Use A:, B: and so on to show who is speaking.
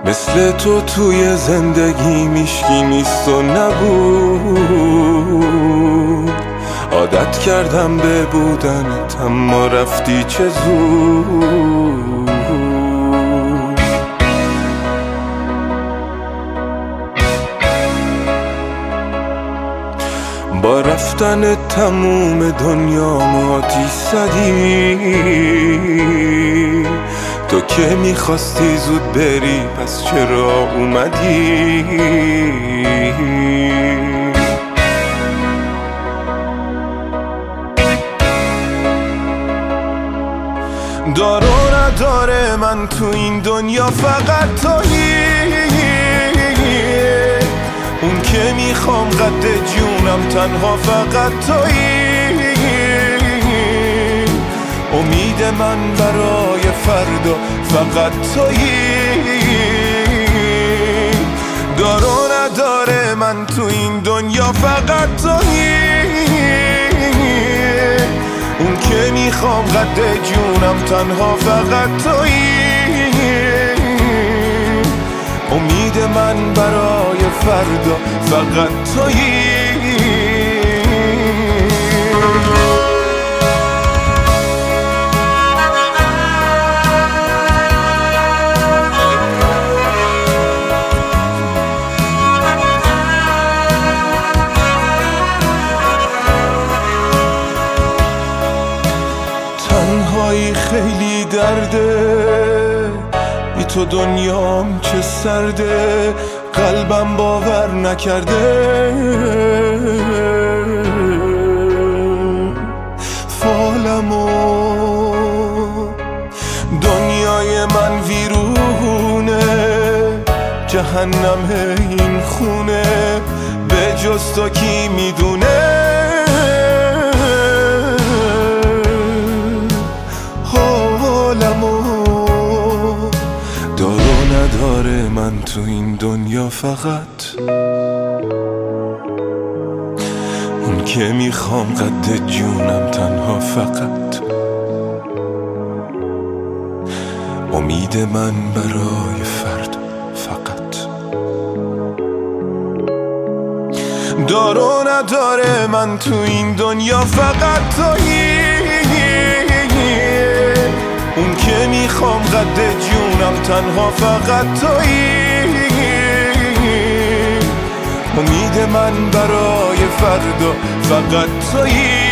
A: مثل تو توی زندگی میشکی نیست و نبود. عادت کردم به بودنت اما رفتی چه زود. با رفتن تموم دنیا آتیش زدی. تو که میخواستی زود بری پس چرا اومدی؟ دار و نداره من تو این دنیا فقط تویی. اون که میخوام قد جونم تنها فقط تویی. امید من برای فردا فقط تویی. دار و نداره من تو این دنیا فقط تویی. اون که میخوام قد جونم تنها فقط تویی. امید من برای فردا فقط تویی. تنهایی خیلی درده، بی تو دنیام چه سرده، قلبم باور نکرده. فالمو دنیای من ویرونه، جهنم این خونه، به جز تو کی میدونه. دار و نداره من تو این دنیا فقط اون که میخوام قد جونم تنها فقط. امید من برای فردا فقط. دار و نداره من تو این دنیا فقط تویی. اون که میخوام قد جونم تنها فقط تویی. امید من برای فردا فقط تویی.